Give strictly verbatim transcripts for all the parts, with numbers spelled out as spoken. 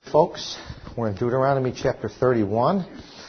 Folks, we're in Deuteronomy chapter thirty-one,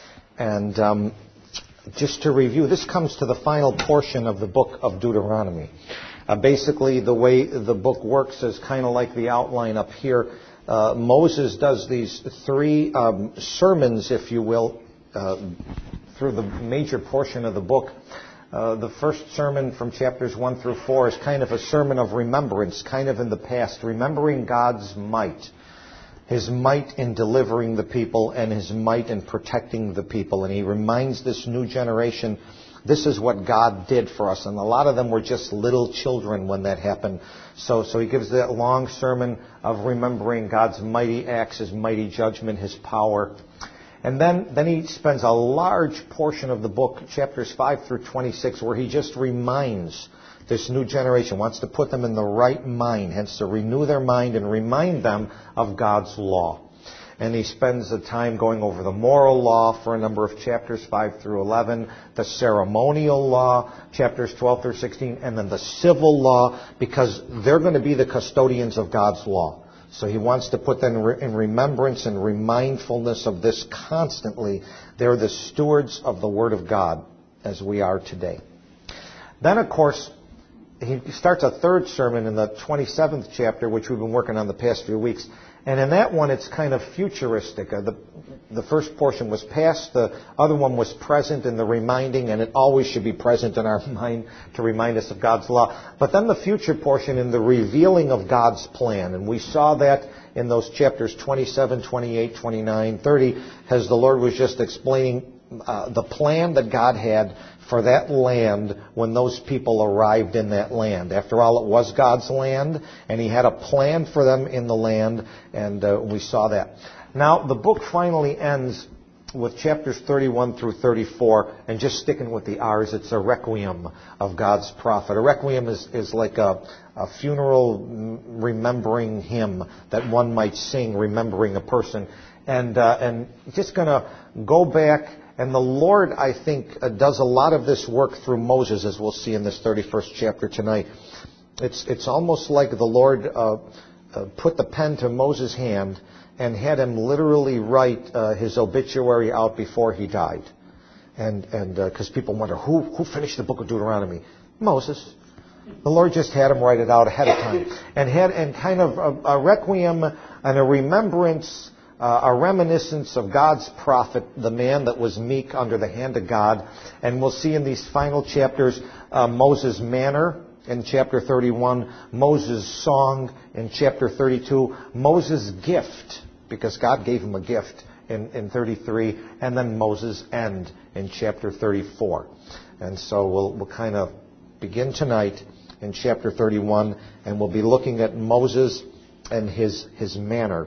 and um, just to review, this comes to the final portion of the book of Deuteronomy. Uh, basically, the way the book works is kind of like the outline up here. Uh, Moses does these three um, sermons, if you will, uh, through the major portion of the book. Uh, the first sermon from chapters one through four is kind of a sermon of remembrance, kind of in the past, remembering God's might. His might in delivering the people and His might in protecting the people. And He reminds this new generation, this is what God did for us. And a lot of them were just little children when that happened. So, so He gives that long sermon of remembering God's mighty acts, His mighty judgment, His power. And then, then He spends a large portion of the book, chapters five through twenty-six, where He just reminds this new generation, wants to put them in the right mind, hence to renew their mind and remind them of God's law. And He spends the time going over the moral law for a number of chapters, five through eleven, the ceremonial law, chapters twelve through sixteen, and then the civil law, because they're going to be the custodians of God's law. So He wants to put them in remembrance and remindfulness of this constantly. They're the stewards of the Word of God, as we are today. Then, of course, He starts a third sermon in the twenty-seventh chapter, which we've been working on the past few weeks. And in that one, it's kind of futuristic. Uh, the, the first portion was past, the other one was present in the reminding, and it always should be present in our mind to remind us of God's law. But then the future portion in the revealing of God's plan. And we saw that in those chapters twenty-seven, twenty-eight, twenty-nine, thirty, as the Lord was just explaining uh, the plan that God had for that land when those people arrived in that land. After all, it was God's land, and He had a plan for them in the land, and uh, we saw that. Now, the book finally ends with chapters thirty-one through thirty-four, and just sticking with the R's, it's a requiem of God's prophet. A requiem is, is like a, a funeral remembering hymn that one might sing, remembering a person. And, uh, and just going to go back. And the Lord, I think, uh, does a lot of this work through Moses, as we'll see in this thirty-first chapter tonight. It's it's almost like the Lord uh, uh, put the pen to Moses' hand and had him literally write uh, his obituary out before he died. And and because uh, people wonder, who who finished the book of Deuteronomy? Moses. The Lord just had him write it out ahead of time. And had and kind of a, a requiem and a remembrance, Uh, a reminiscence of God's prophet, the man that was meek under the hand of God. And we'll see in these final chapters uh, Moses' manner in chapter thirty-one, Moses' song in chapter thirty-two, Moses' gift, because God gave him a gift in, in thirty-three, and then Moses' end in chapter thirty-four. And so we'll, we'll kind of begin tonight in chapter thirty-one, and we'll be looking at Moses and his, his manner.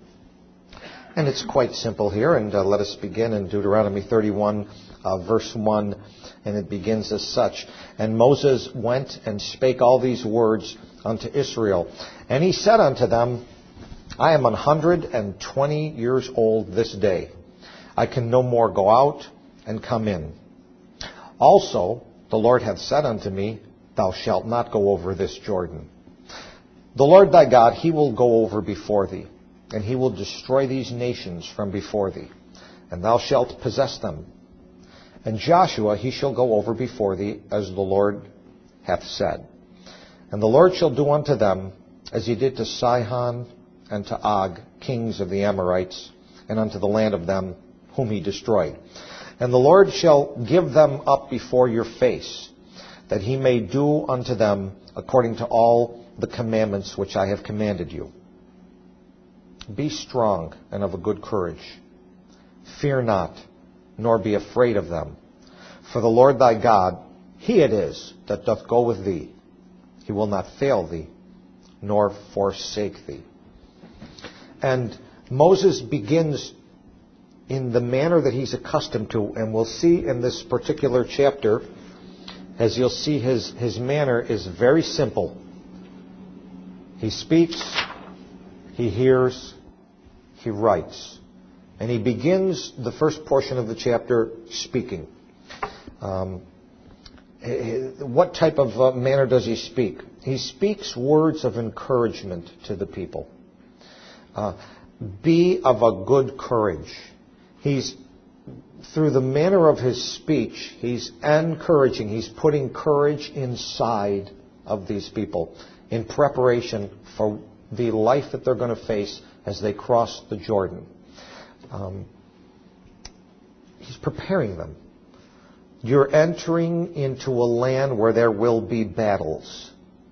And it's quite simple here, and uh, let us begin in Deuteronomy thirty-one, uh, verse one, and it begins as such. And Moses went and spake all these words unto Israel. And he said unto them, I am an hundred and twenty years old this day. I can no more go out and come in. Also, the Lord hath said unto me, Thou shalt not go over this Jordan. The Lord thy God, He will go over before thee, and He will destroy these nations from before thee, and thou shalt possess them. And Joshua, he shall go over before thee, as the Lord hath said. And the Lord shall do unto them as He did to Sihon and to Og, kings of the Amorites, and unto the land of them whom He destroyed. And the Lord shall give them up before your face, that He may do unto them according to all the commandments which I have commanded you. Be strong and of a good courage. Fear not, nor be afraid of them. For the Lord thy God, He it is that doth go with thee. He will not fail thee, nor forsake thee. And Moses begins in the manner that he's accustomed to. And we'll see in this particular chapter, as you'll see, his, his manner is very simple. He speaks, he hears, he writes. And he begins the first portion of the chapter speaking. Um, what type of uh, manner does he speak? He speaks words of encouragement to the people. Uh, be of a good courage. He's, through the manner of his speech, he's encouraging, he's putting courage inside of these people in preparation for the life that they're going to face as they cross the Jordan. Um, he's preparing them. You're entering into a land where there will be battles.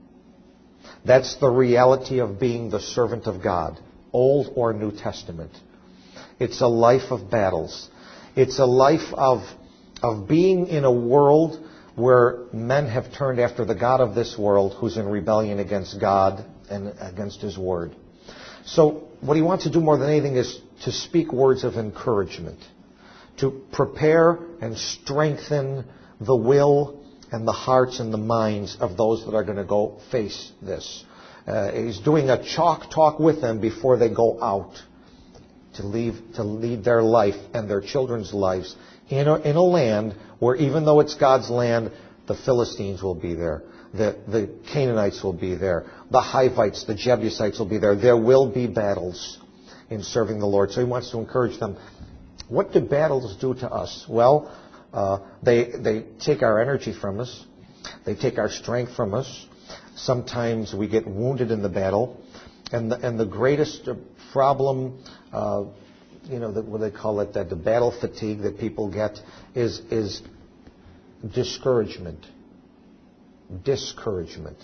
That's the reality of being the servant of God, Old or New Testament. It's a life of battles. It's a life of, of being in a world where men have turned after the god of this world, who's in rebellion against God and against His Word. So what he wants to do more than anything is to speak words of encouragement, to prepare and strengthen the will and the hearts and the minds of those that are going to go face this. Uh, he's doing a chalk talk with them before they go out to leave, to lead their life and their children's lives in a, in a land where, even though it's God's land, the Philistines will be there. The, the Canaanites will be there. The Hivites, the Jebusites will be there. There will be battles in serving the Lord. So he wants to encourage them. What do battles do to us? Well, uh, they they take our energy from us. They take our strength from us. Sometimes we get wounded in the battle. And the, and the greatest problem, uh, you know, the, what they call it, that the battle fatigue that people get is is discouragement. Discouragement.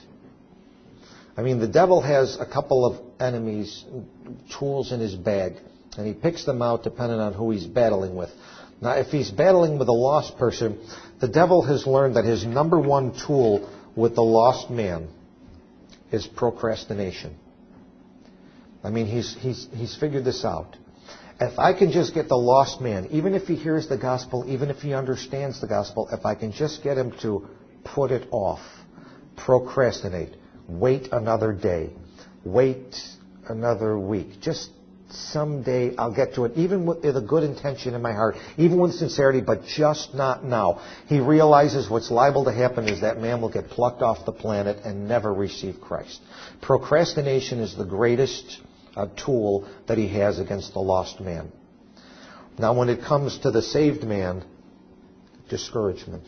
I mean, the devil has a couple of enemies, tools in his bag, and he picks them out depending on who he's battling with. Now, if he's battling with a lost person, the devil has learned that his number one tool with the lost man is procrastination. I mean, he's he's he's figured this out. If I can just get the lost man, even if he hears the gospel, even if he understands the gospel, if I can just get him to put it off, procrastinate, wait another day, wait another week, just someday I'll get to it, even with a good intention in my heart, even with sincerity, but just not now. He realizes what's liable to happen is that man will get plucked off the planet and never receive Christ. Procrastination is the greatest uh, tool that he has against the lost man. Now, when it comes to the saved man, discouragement.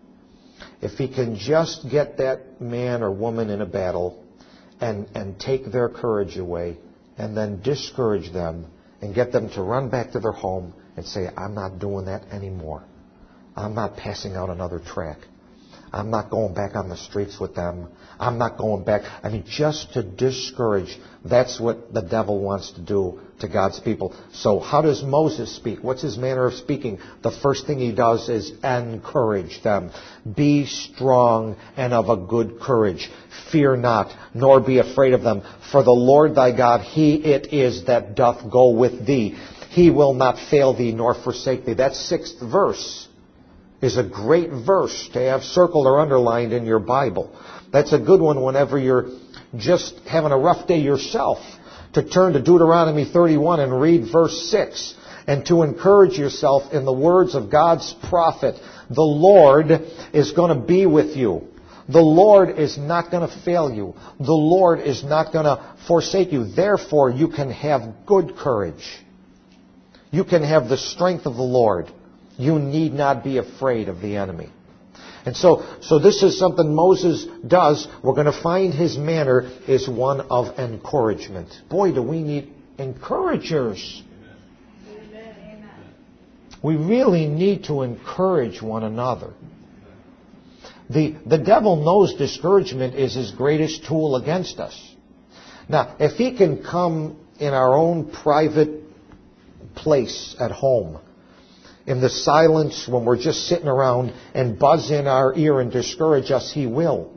If he can just get that man or woman in a battle and, and take their courage away and then discourage them and get them to run back to their home and say, I'm not doing that anymore. I'm not passing out another track. I'm not going back on the streets with them. I'm not going back. I mean, just to discourage. That's what the devil wants to do to God's people. So how does Moses speak? What's his manner of speaking? The first thing he does is encourage them. Be strong and of a good courage. Fear not, nor be afraid of them. For the Lord thy God, He it is that doth go with thee. He will not fail thee nor forsake thee. That sixth verse is a great verse to have circled or underlined in your Bible. That's a good one whenever you're just having a rough day yourself, to turn to Deuteronomy thirty-one and read verse six, and to encourage yourself in the words of God's prophet. The Lord is going to be with you. The Lord is not going to fail you. The Lord is not going to forsake you. Therefore, you can have good courage. You can have the strength of the Lord. You need not be afraid of the enemy. And so, so this is something Moses does. We're going to find his manner is one of encouragement. Boy, do we need encouragers. Amen. We really need to encourage one another. The, the devil knows discouragement is his greatest tool against us. Now, if he can come in our own private place at home, in the silence when we're just sitting around, and buzz in our ear and discourage us, he will.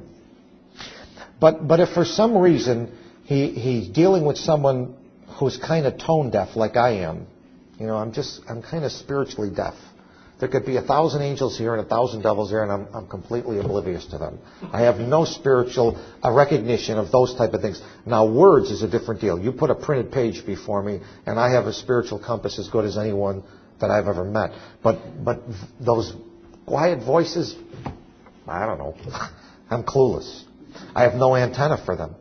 But but if for some reason he he's dealing with someone who's kind of tone deaf like I am, you know, I'm just I'm kind of spiritually deaf. There could be a thousand angels here and a thousand devils here, and I'm I'm completely oblivious to them. I have no spiritual uh, recognition of those type of things. Now, words is a different deal. You put a printed page before me, and I have a spiritual compass as good as anyone that I've ever met. But but those quiet voices, I don't know. I'm clueless. I have no antenna for them.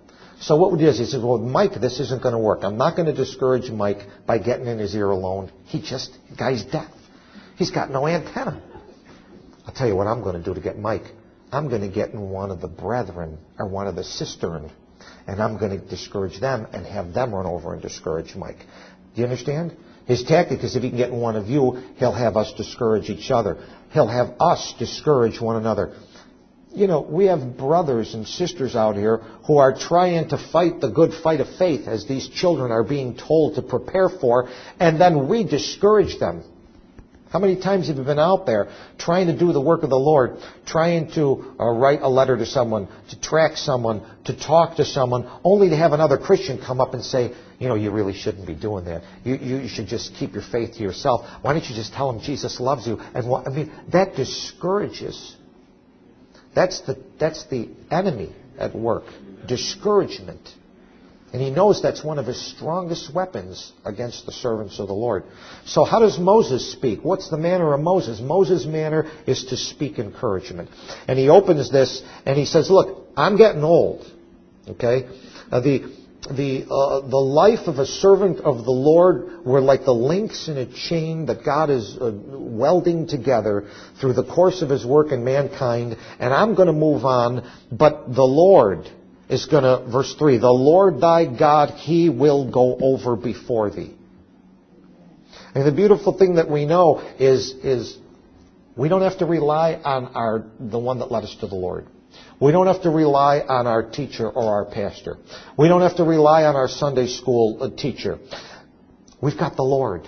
So what he does, he says, well, Mike, this isn't going to work. I'm not going to discourage Mike by getting in his ear alone. He just, the guy's deaf. He's got no antenna. I'll tell you what I'm going to do to get Mike. I'm going to get in one of the brethren or one of the sistern, and I'm going to discourage them and have them run over and discourage Mike. Do you understand? His tactic is if he can get in one of you, he'll have us discourage each other. He'll have us discourage one another. You know, we have brothers and sisters out here who are trying to fight the good fight of faith as these children are being told to prepare for, and then we discourage them. How many times have you been out there trying to do the work of the Lord, trying to uh, write a letter to someone, to track someone, to talk to someone, only to have another Christian come up and say, you know, you really shouldn't be doing that. You, you should just keep your faith to yourself. Why don't you just tell them Jesus loves you? And what, I mean, that discourages. That's the, that's the enemy at work. Discouragement. And he knows that's one of his strongest weapons against the servants of the Lord. So how does Moses speak? What's the manner of Moses? Moses' manner is to speak encouragement. And he opens this and he says, look, I'm getting old. Okay? Uh, the the uh, the life of a servant of the Lord were like the links in a chain that God is uh, welding together through the course of his work in mankind. And I'm going to move on, but the Lord is going to, verse three, the Lord thy God, he will go over before thee. And the beautiful thing that we know is, is we don't have to rely on our the one that led us to the Lord. We don't have to rely on our teacher or our pastor. We don't have to rely on our Sunday school teacher. We've got the Lord.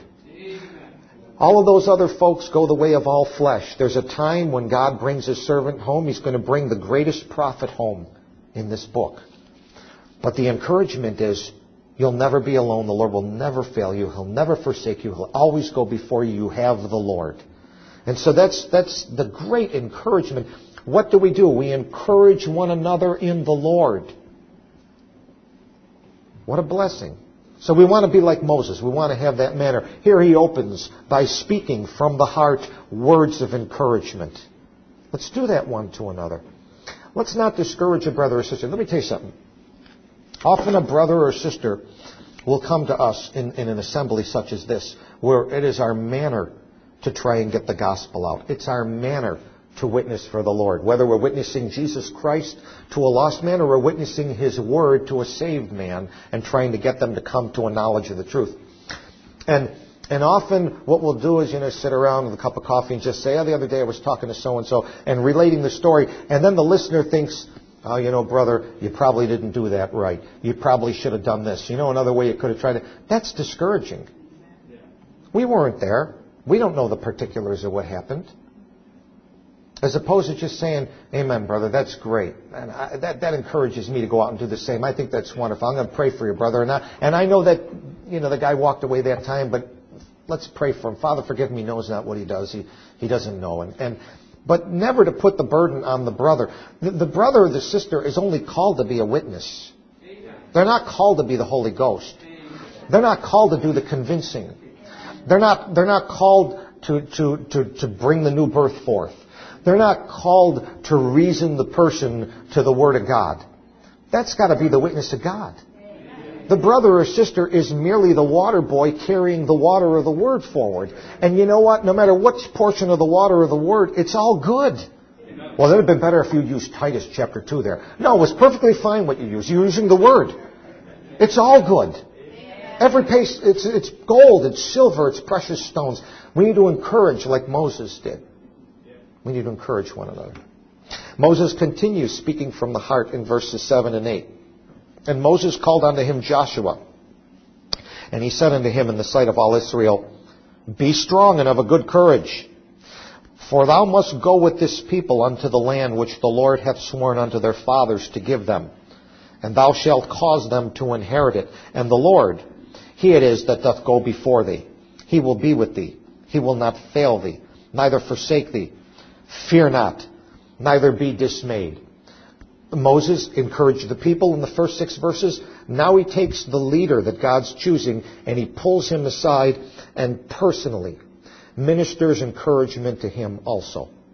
All of those other folks go the way of all flesh. There's a time when God brings his servant home. He's going to bring the greatest prophet home in this book. But the encouragement is, you'll never be alone. The Lord will never fail you. He'll never forsake you. He'll always go before you. You have the Lord. And so that's that's the great encouragement. What do we do? We encourage one another in the Lord. What a blessing. So we want to be like Moses. We want to have that manner. Here he opens by speaking from the heart words of encouragement. Let's do that one to another. Let's not discourage a brother or sister. Let me tell you something. Often a brother or sister will come to us in, in an assembly such as this, where it is our manner to try and get the gospel out. It's our manner to witness for the Lord. Whether we're witnessing Jesus Christ to a lost man or we're witnessing his word to a saved man and trying to get them to come to a knowledge of the truth. And and often what we'll do is, you know, sit around with a cup of coffee and just say, oh, the other day I was talking to so-and-so and relating the story. And then the listener thinks, oh, you know, brother, you probably didn't do that right. You probably should have done this. You know, another way you could have tried it. That's discouraging. We weren't there. We don't know the particulars of what happened. As opposed to just saying, amen, brother, that's great. And I, that, that encourages me to go out and do the same. I think that's wonderful. I'm going to pray for you, brother. And I, and I know that, you know, the guy walked away that time, but let's pray for him. Father, forgive me, he knows not what he does. He, he doesn't know. And, and But never to put the burden on the brother. The, the brother or the sister is only called to be a witness. They're not called to be the Holy Ghost. They're not called to do the convincing. They're not, they're not called to, to, to, to bring the new birth forth. They're not called to reason the person to the Word of God. That's got to be the witness of God. The brother or sister is merely the water boy carrying the water of the Word forward. And you know what? No matter what portion of the water of the Word, it's all good. Well, it would have been better if you used Titus chapter two there. No, it was perfectly fine what you used. You're using the Word. It's all good. Every pace, it's, it's gold, it's silver, it's precious stones. We need to encourage like Moses did. We need to encourage one another. Moses continues speaking from the heart in verses seven and eight. And Moses called unto him Joshua. And he said unto him in the sight of all Israel, be strong and of a good courage. For thou must go with this people unto the land which the Lord hath sworn unto their fathers to give them. And thou shalt cause them to inherit it. And the Lord, he it is that doth go before thee. He will be with thee. He will not fail thee, neither forsake thee. Fear not, neither be dismayed. Moses encouraged the people in the first six verses. Now he takes the leader that God's choosing and he pulls him aside and personally ministers encouragement to him also.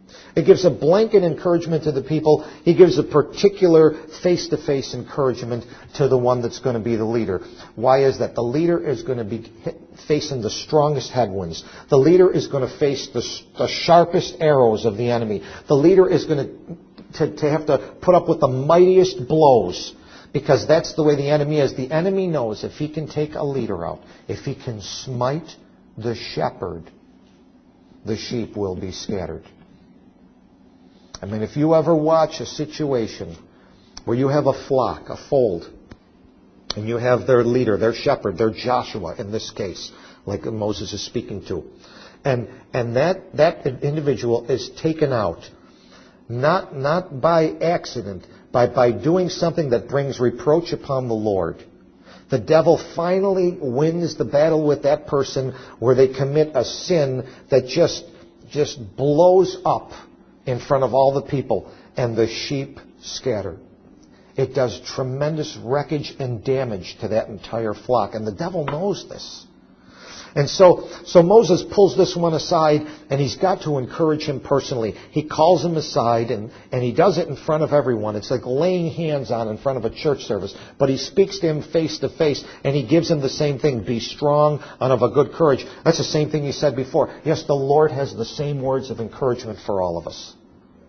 It gives a blanket encouragement to the people. He gives a particular face-to-face encouragement to the one that's going to be the leader. Why is that? The leader is going to be facing the strongest headwinds. The leader is going to face the, the sharpest arrows of the enemy. The leader is going to, to, to have to put up with the mightiest blows, because that's the way the enemy is. The enemy knows if he can take a leader out, if he can smite the shepherd, the sheep will be scattered. I mean, if you ever watch a situation where you have a flock, a fold, and you have their leader, their shepherd, their Joshua in this case, like Moses is speaking to, and and that that individual is taken out, not not by accident, by by doing something that brings reproach upon the Lord. The devil finally wins the battle with that person where they commit a sin that just just blows up in front of all the people, and the sheep scatter. It does tremendous wreckage and damage to that entire flock, and the devil knows this. And so, so Moses pulls this one aside, and he's got to encourage him personally. He calls him aside, and, and he does it in front of everyone. It's like laying hands on in front of a church service. But he speaks to him face to face, and he gives him the same thing: be strong and of a good courage. That's the same thing he said before. Yes, the Lord has the same words of encouragement for all of us.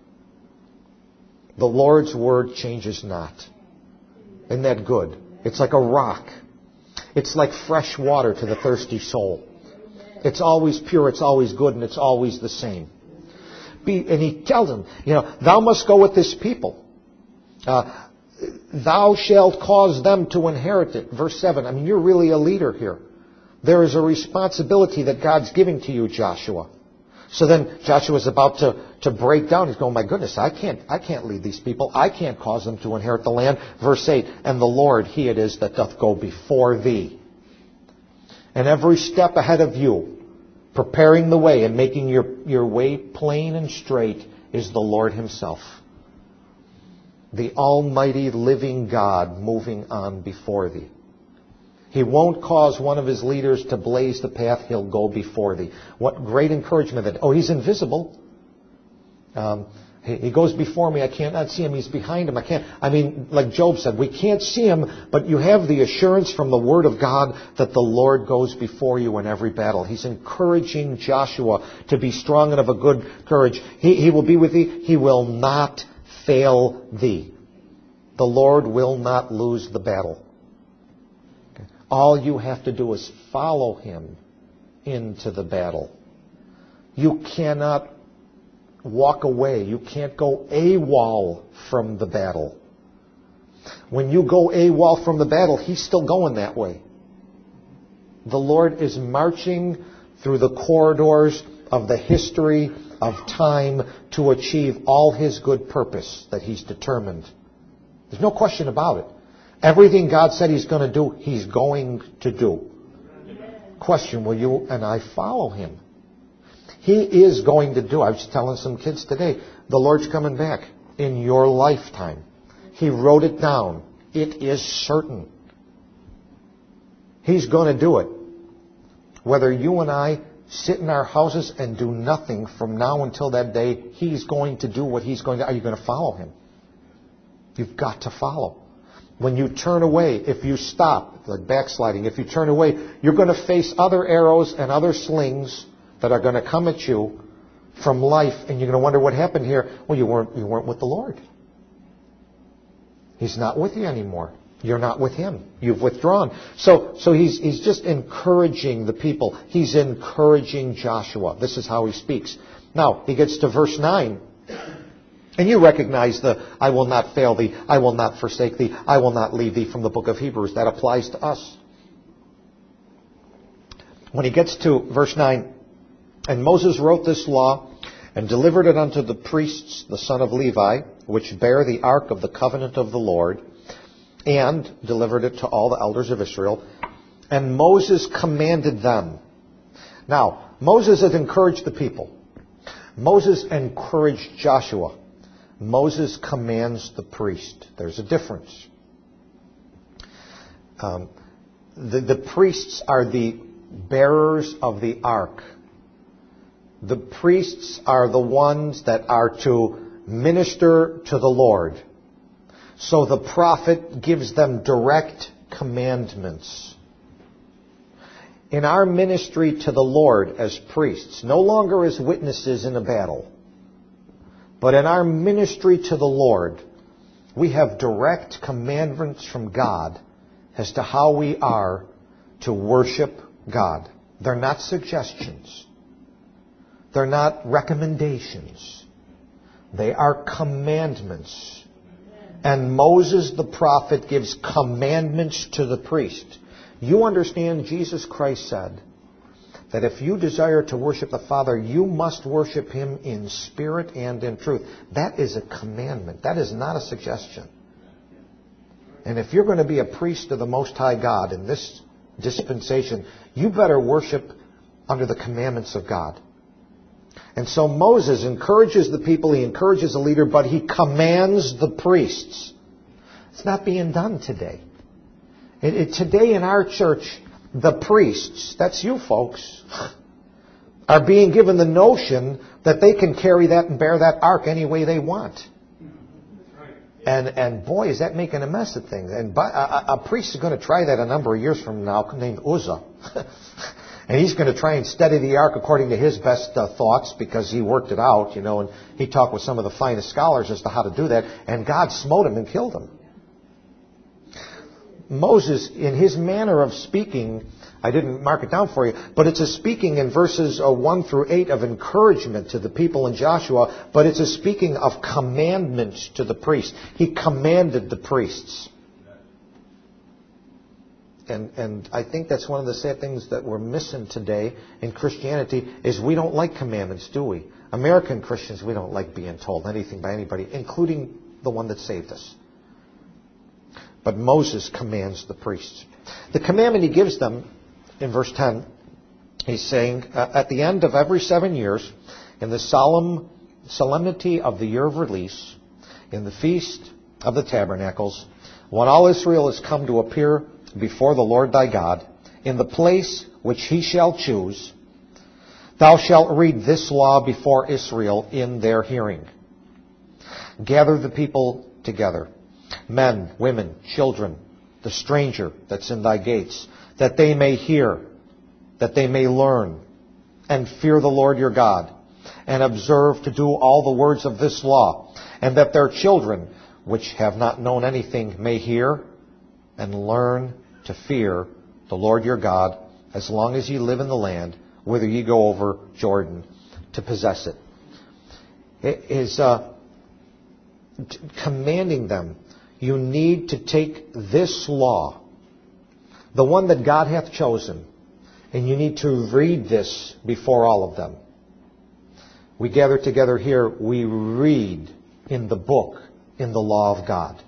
The Lord's word changes not. Isn't that good? It's like a rock. It's like fresh water to the thirsty soul. It's always pure, it's always good, and it's always the same. Be, and he tells him, you know, thou must go with this people. Uh, thou shalt cause them to inherit it. Verse seven. I mean, you're really a leader here. There is a responsibility that God's giving to you, Joshua. So then Joshua's about to, to break down. He's going, my goodness, I can't, I can't lead these people. I can't cause them to inherit the land. Verse eight, and the Lord, He it is that doth go before thee. And every step ahead of you, preparing the way and making your, your way plain and straight, is the Lord Himself. The almighty living God moving on before thee. He won't cause one of His leaders to blaze the path. He'll go before thee. What great encouragement that. Oh, He's invisible. Um, he, he goes before me. I cannot see Him. He's behind Him. I can't. I mean, like Job said, we can't see Him, but you have the assurance from the Word of God that the Lord goes before you in every battle. He's encouraging Joshua to be strong and of a good courage. He, he will be with thee. He will not fail thee. The Lord will not lose the battle. All you have to do is follow Him into the battle. You cannot walk away. You can't go AWOL from the battle. When you go AWOL from the battle, He's still going that way. The Lord is marching through the corridors of the history of time to achieve all His good purpose that He's determined. There's no question about it. Everything God said He's going to do, He's going to do. Question, will you and I follow Him? He is going to do. I was telling some kids today, the Lord's coming back in your lifetime. He wrote it down. It is certain. He's going to do it. Whether you and I sit in our houses and do nothing from now until that day, He's going to do what He's going to. Are you going to follow Him? You've got to follow. When you turn away, if you stop, like backsliding, if you turn away, you're going to face other arrows and other slings that are going to come at you from life, and you're going to wonder what happened here. Well, you weren't, you weren't with the Lord. He's not with you anymore. You're not with Him. You've withdrawn. So, so he's, he's just encouraging the people. He's encouraging Joshua. This is how he speaks. Now, he gets to verse nine. And you recognize the, I will not fail thee, I will not forsake thee, I will not leave thee from the book of Hebrews. That applies to us. When he gets to verse nine, and Moses wrote this law and delivered it unto the priests, the son of Levi, which bear the ark of the covenant of the Lord, and delivered it to all the elders of Israel. And Moses commanded them. Now, Moses had encouraged the people. Moses encouraged Joshua. Moses commands the priest. There's a difference. Um, the, the priests are the bearers of the ark. the priests are the ones that are to minister to the Lord. So the prophet gives them direct commandments. In our ministry to the Lord as priests, no longer as witnesses in a battle, but in our ministry to the Lord, we have direct commandments from God as to how we are to worship God. They're not suggestions. They're not recommendations. They are commandments. And Moses the prophet gives commandments to the priest. You understand, Jesus Christ said that if you desire to worship the Father, you must worship Him in spirit and in truth. That is a commandment. That is not a suggestion. And if you're going to be a priest of the Most High God in this dispensation, you better worship under the commandments of God. And so Moses encourages the people, he encourages the leader, but he commands the priests. It's not being done today. It, it, today in our church, the priests, that's you folks, are being given the notion that they can carry that and bear that ark any way they want. And and boy, is that making a mess of things. And by, a, a priest is going to try that a number of years from now, named Uzzah. And he's going to try and steady the ark according to his best uh, thoughts, because he worked it out, you know, and he talked with some of the finest scholars as to how to do that. And God smote him and killed him. Moses, in his manner of speaking, I didn't mark it down for you, but it's a speaking in verses uh, one through eight of encouragement to the people in Joshua, but it's a speaking of commandments to the priests. He commanded the priests. And, and I think that's one of the sad things that we're missing today in Christianity is we don't like commandments, do we? American Christians, we don't like being told anything by anybody, including the one that saved us. But Moses commands the priests. The commandment he gives them in verse ten, he's saying, uh, at the end of every seven years, in the solemn solemnity of the year of release, in the feast of the tabernacles, when all Israel is come to appear before the Lord thy God, in the place which he shall choose, thou shalt read this law before Israel in their hearing. Gather the people together, men, women, children, the stranger that's in thy gates, that they may hear, that they may learn, and fear the Lord your God, and observe to do all the words of this law, and that their children, which have not known anything, may hear and learn to fear the Lord your God, as long as ye live in the land, whither ye go over Jordan to possess it. It is uh, commanding them, you need to take this law, the one that God hath chosen, and you need to read this before all of them. We gather together here, we read in the book, in the law of God.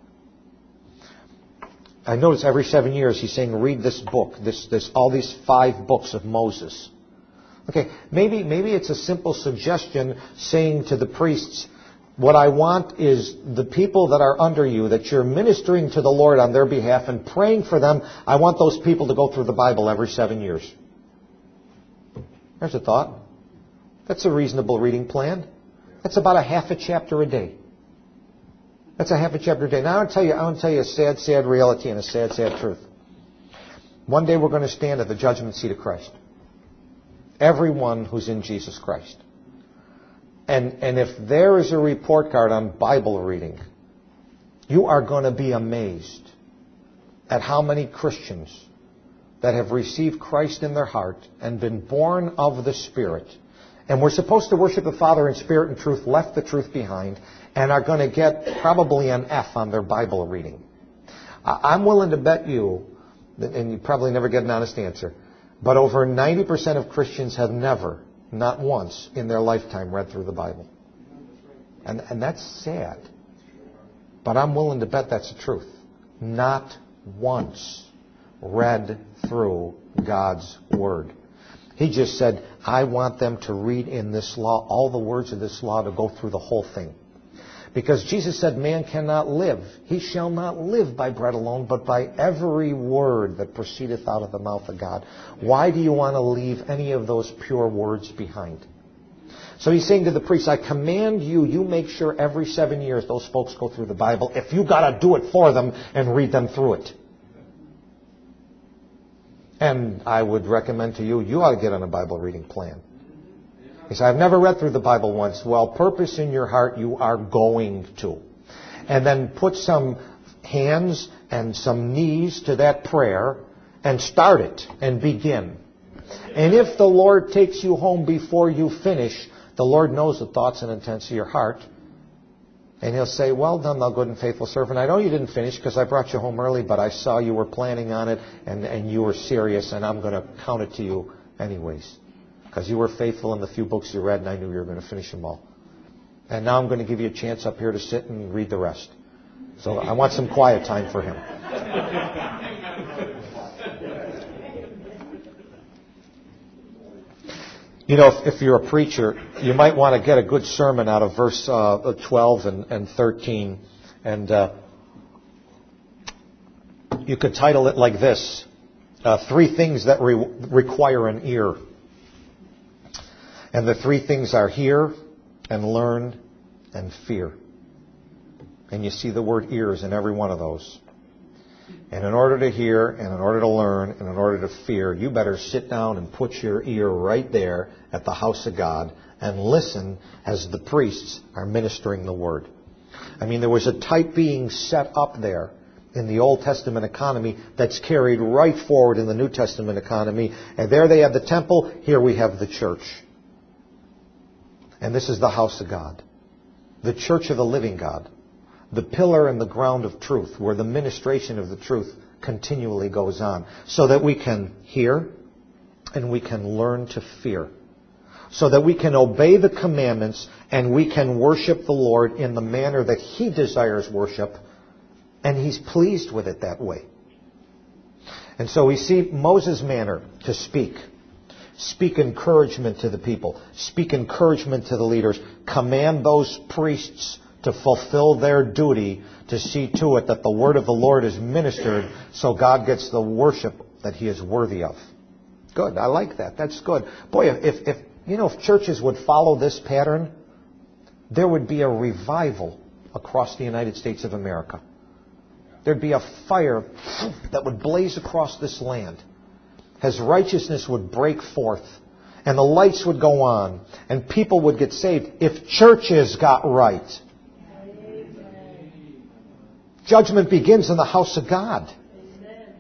I notice every seven years he's saying, read this book, this, this, all these five books of Moses. Okay, maybe, maybe it's a simple suggestion saying to the priests, what I want is the people that are under you, that you're ministering to the Lord on their behalf and praying for them, I want those people to go through the Bible every seven years. There's a thought. That's a reasonable reading plan. That's about a half a chapter a day. That's a half a chapter a day. Now I want to tell you, I want to tell you a sad, sad reality and a sad, sad truth. One day we're going to stand at the judgment seat of Christ. Everyone who's in Jesus Christ. And, and if there is a report card on Bible reading, you are going to be amazed at how many Christians that have received Christ in their heart and been born of the Spirit, and we're supposed to worship the Father in spirit and truth, left the truth behind, and are going to get probably an F on their Bible reading. I'm willing to bet you, and you probably never get an honest answer, but over ninety percent of Christians have never, not once in their lifetime, read through the Bible. And, and that's sad. But I'm willing to bet that's the truth. Not once read through God's Word. He just said, I want them to read in this law, all the words of this law, to go through the whole thing. Because Jesus said, man cannot live. He shall not live by bread alone, but by every word that proceedeth out of the mouth of God. Why do you want to leave any of those pure words behind? So he's saying to the priests, I command you, you make sure every seven years those folks go through the Bible. If you got to do it for them and read them through it. And I would recommend to you, you ought to get on a Bible reading plan. He said, I've never read through the Bible once. Well, purpose in your heart, you are going to. And then put some hands and some knees to that prayer and start it and begin. And if the Lord takes you home before you finish, the Lord knows the thoughts and intents of your heart. And He'll say, well done, thou good and faithful servant. I know you didn't finish because I brought you home early, but I saw you were planning on it and, and you were serious, and I'm going to count it to you anyways. Because you were faithful in the few books you read, and I knew you were going to finish them all. And now I'm going to give you a chance up here to sit and read the rest. So I want some quiet time for him. You know, if, if you're a preacher, you might want to get a good sermon out of verse uh, twelve and, and thirteen. And uh, you could title it like this, uh, Three Things That re- Require an Ear. And the three things are hear and learn and fear. And you see the word ears in every one of those. And in order to hear, and in order to learn, and in order to fear, you better sit down and put your ear right there at the house of God and listen as the priests are ministering the word. I mean, there was a type being set up there in the Old Testament economy that's carried right forward in the New Testament economy. And there they have the temple, here we have the church. And this is the house of God, the church of the living God, the pillar and the ground of truth, where the ministration of the truth continually goes on, so that we can hear and we can learn to fear, so that we can obey the commandments and we can worship the Lord in the manner that He desires worship, and He's pleased with it that way. And so we see Moses' manner to speak. Speak encouragement to the people. Speak encouragement to the leaders. Command those priests to fulfill their duty to see to it that the word of the Lord is ministered so God gets the worship that He is worthy of. Good. I like that. That's good. Boy, if, if you know, if churches would follow this pattern, there would be a revival across the United States of America. There'd be a fire that would blaze across this land as righteousness would break forth and the lights would go on and people would get saved if churches got right. Amen. Judgment begins in the house of God. Amen.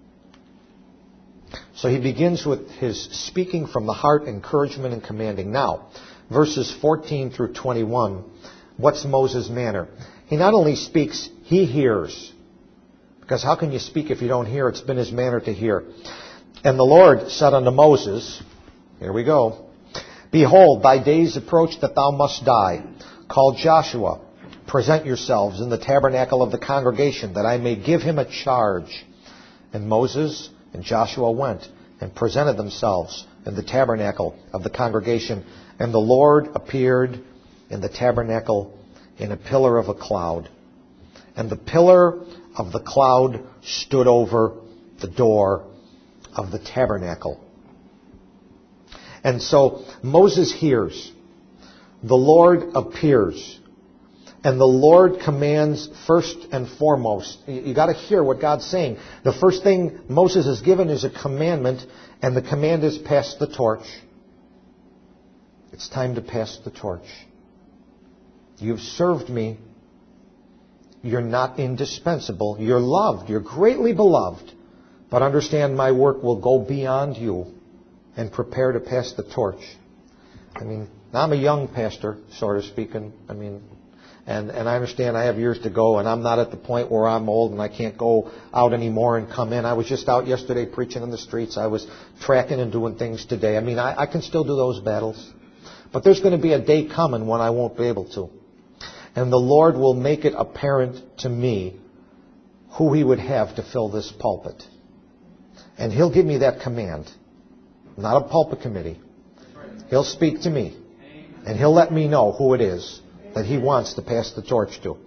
So he begins with his speaking from the heart, encouragement and commanding. Now, verses fourteen through twenty-one, what's Moses' manner? He not only speaks, he hears. Because how can you speak if you don't hear? It's been his manner to hear. And the Lord said unto Moses, here we go, behold, thy days approach that thou must die. Call Joshua, present yourselves in the tabernacle of the congregation, that I may give him a charge. And Moses and Joshua went and presented themselves in the tabernacle of the congregation. And the Lord appeared in the tabernacle in a pillar of a cloud. And the pillar of the cloud stood over the door of the tabernacle. And so Moses hears. The Lord appears. And the Lord commands first and foremost. You got to hear what God's saying. The first thing Moses is given is a commandment, and the command is pass the torch. It's time to pass the torch. You've served me. You're not indispensable. You're loved. You're greatly beloved. But understand, my work will go beyond you, and prepare to pass the torch. I mean, I'm a young pastor, sort of speaking. I mean, and, and I understand I have years to go, and I'm not at the point where I'm old and I can't go out anymore and come in. I was just out yesterday preaching in the streets. I was tracking and doing things today. I mean, I, I can still do those battles. But there's going to be a day coming when I won't be able to. And the Lord will make it apparent to me who He would have to fill this pulpit. And He'll give me that command. Not a pulpit committee. He'll speak to me. And He'll let me know who it is that He wants to pass the torch to.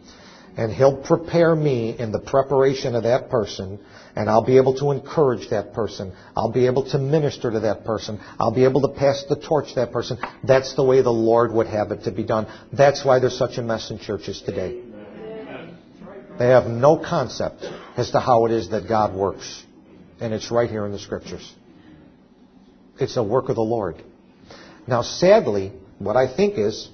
And He'll prepare me in the preparation of that person, and I'll be able to encourage that person. I'll be able to minister to that person. I'll be able to pass the torch to that person. That's the way the Lord would have it to be done. That's why there's such a mess in churches today. They have no concept as to how it is that God works. And it's right here in the Scriptures. It's a work of the Lord. Now, sadly, what I think is,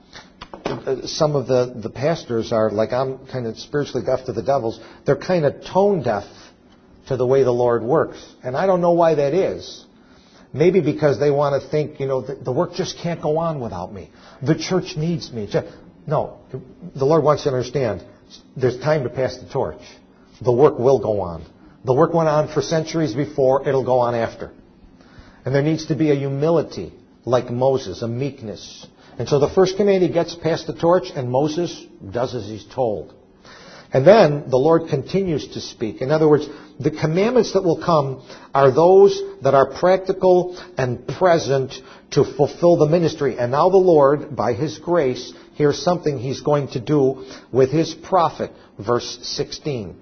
some of the, the pastors are, like I'm kind of spiritually deaf to the devils, they're kind of tone deaf to the way the Lord works. And I don't know why that is. Maybe because they want to think, you know, the, the work just can't go on without me. The church needs me. No, the Lord wants you to understand, there's time to pass the torch. The work will go on. The work went on for centuries before, it'll go on after. And there needs to be a humility, like Moses, a meekness. And so the first command, he gets past the torch, and Moses does as he's told. And then the Lord continues to speak. In other words, the commandments that will come are those that are practical and present to fulfill the ministry. And now the Lord, by His grace, here's something He's going to do with His prophet. Verse sixteen.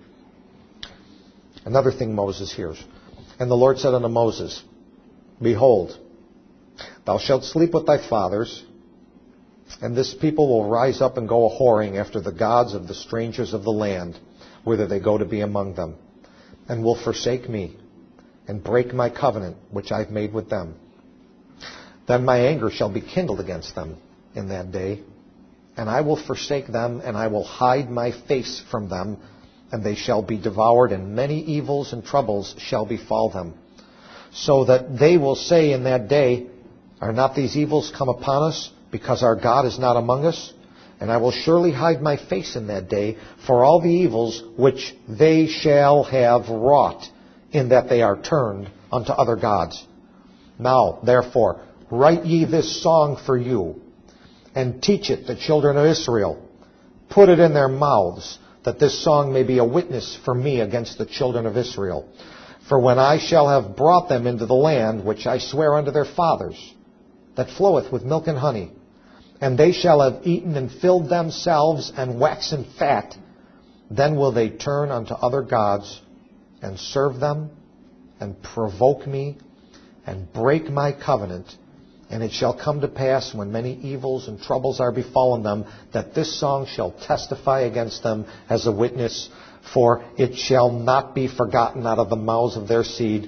Another thing Moses hears. And the Lord said unto Moses, Behold, thou shalt sleep with thy fathers, and this people will rise up and go a-whoring after the gods of the strangers of the land, whither they go to be among them, and will forsake me, and break my covenant which I have made with them. Then my anger shall be kindled against them in that day, and I will forsake them, and I will hide my face from them, and they shall be devoured, and many evils and troubles shall befall them. So that they will say in that day, Are not these evils come upon us, because our God is not among us? And I will surely hide my face in that day for all the evils which they shall have wrought, in that they are turned unto other gods. Now, therefore, write ye this song for you, and teach it the children of Israel. Put it in their mouths, that this song may be a witness for me against the children of Israel. For when I shall have brought them into the land which I swear unto their fathers, that floweth with milk and honey, and they shall have eaten and filled themselves and waxen fat, then will they turn unto other gods and serve them and provoke me and break my covenant. And it shall come to pass, when many evils and troubles are befallen them, that this song shall testify against them as a witness, for it shall not be forgotten out of the mouths of their seed.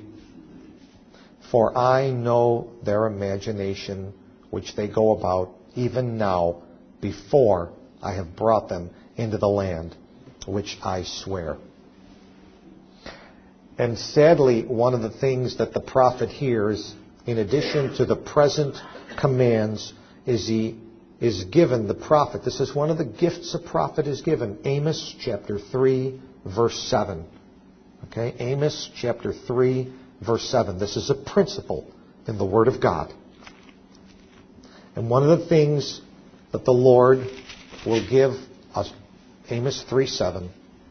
For I know their imagination, which they go about, even now, before I have brought them into the land which I swear. And sadly, one of the things that the prophet hears, in addition to the present commands, is he is given the prophet. This is one of the gifts a prophet is given. Amos chapter three, verse seven. Okay, Amos chapter three, verse seven. This is a principle in the Word of God. And one of the things that the Lord will give us, Amos three seven,